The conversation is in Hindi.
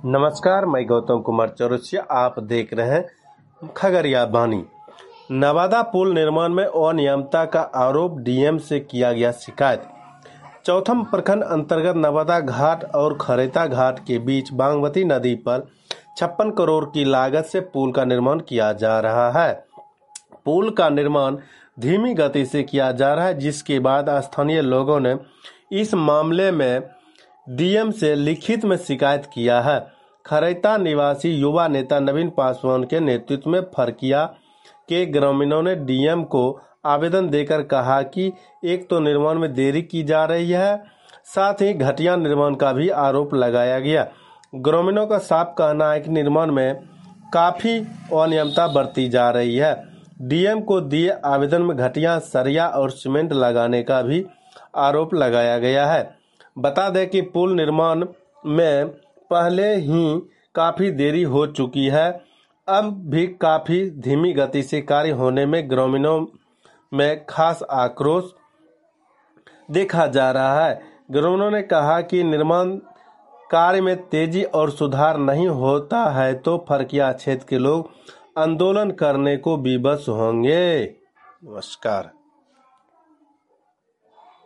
नमस्कार, मैं गौतम कुमार चौरसिया। आप देख रहे हैं खगड़िया वाणी। नवादा पुल निर्माण में अनियमितता का आरोप, डीएम से किया गया शिकायत। चौथम प्रखंड अंतर्गत नवादा घाट और खरेता घाट के बीच बागमती नदी पर 56 करोड़ की लागत से पुल का निर्माण किया जा रहा है। पुल का निर्माण धीमी गति से किया जा रहा है, जिसके बाद स्थानीय लोगों ने इस मामले में डीएम से लिखित में शिकायत किया है। खरेता निवासी युवा नेता नवीन पासवान के नेतृत्व में फरकिया के ग्रामीणों ने डीएम को आवेदन देकर कहा कि एक तो निर्माण में देरी की जा रही है, साथ ही घटिया निर्माण का भी आरोप लगाया गया। ग्रामीणों का साफ कहना है कि निर्माण में काफी अनियमितता बरती जा रही है। डीएम को दिए आवेदन में घटिया सरिया और सीमेंट लगाने का भी आरोप लगाया गया है। बता दें कि पुल निर्माण में पहले ही काफी देरी हो चुकी है। अब भी काफी धीमी गति से कार्य होने में ग्रामीणों में खास आक्रोश देखा जा रहा है। ग्रामीणों ने कहा कि निर्माण कार्य में तेजी और सुधार नहीं होता है तो फरकिया क्षेत्र के लोग आंदोलन करने को विवश होंगे। नमस्कार।